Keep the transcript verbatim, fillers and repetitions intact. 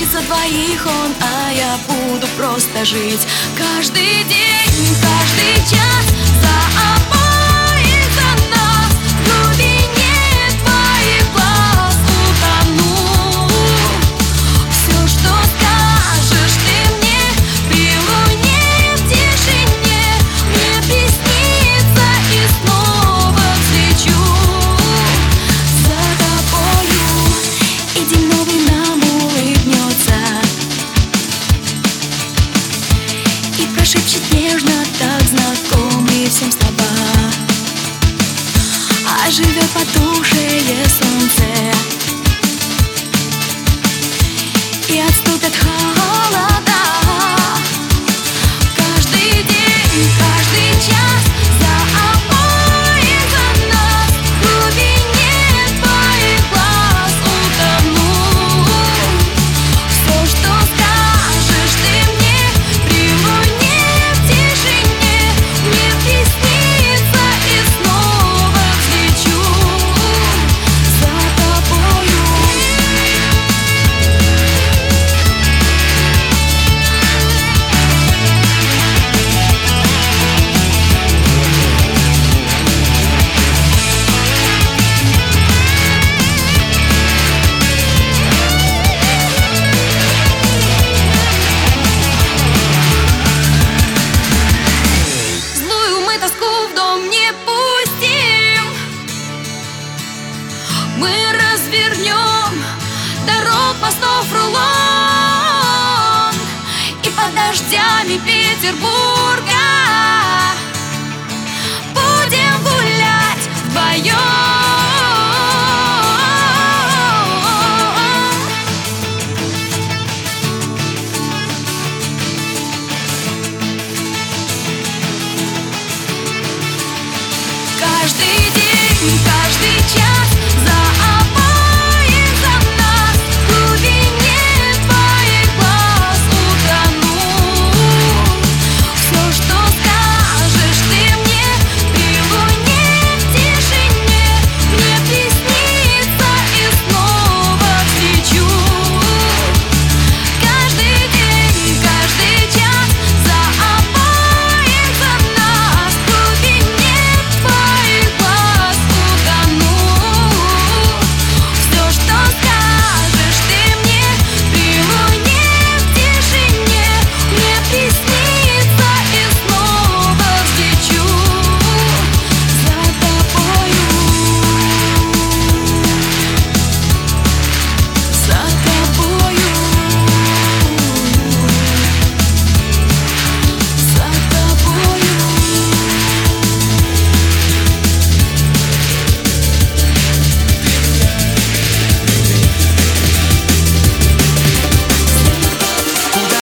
Хочется двоих он, а я буду просто жить каждый день, каждый час за обоих, за нас. В глубине твоих глаз утону. Все, что скажешь ты мне при луне в тишине, мне приснится и снова взлечу за тобою, и день новый нам улыбнется и прошепчет нежно, так знакомые всем слова. Оживет потухшее солнце и отступят холода. Каждый день, каждый час за обоих, за нас. В глубине твоих глаз утону. Все, что скажешь ты мне при луне в тишине, мне приснится и снова взлечу за тобою. Злую мы тоску в дом не пустим. Мы развернем дорог, мостов, рулон, и под дождями Петербурга будем гулять вдвоем.